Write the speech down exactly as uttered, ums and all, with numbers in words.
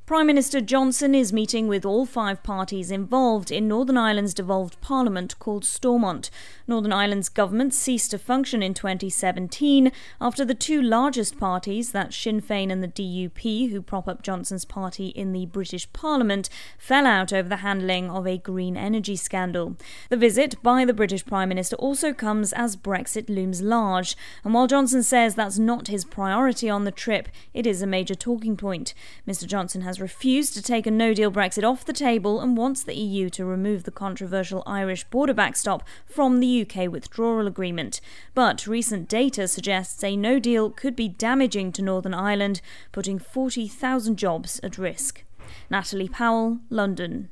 Prime Minister Johnson is meeting with all five parties involved in Northern Ireland's devolved parliament called Stormont. Northern Ireland's government ceased to function in twenty seventeen after the two largest parties, that's Sinn Féin and the D U P, who prop up Johnson's party in the British Parliament, fell out over the handling of a green energy scandal. The visit by the British Prime Minister also comes as Brexit looms large, and while Johnson says that's not his priority on the trip, it is a major talking point. Mister Johnson has refused to take a no-deal Brexit off the table and wants the E U to remove the controversial Irish border backstop from the U K withdrawal agreement. But recent data suggests a no-deal could be damaging to Northern Ireland, putting forty thousand jobs at risk. Natalie Powell, London.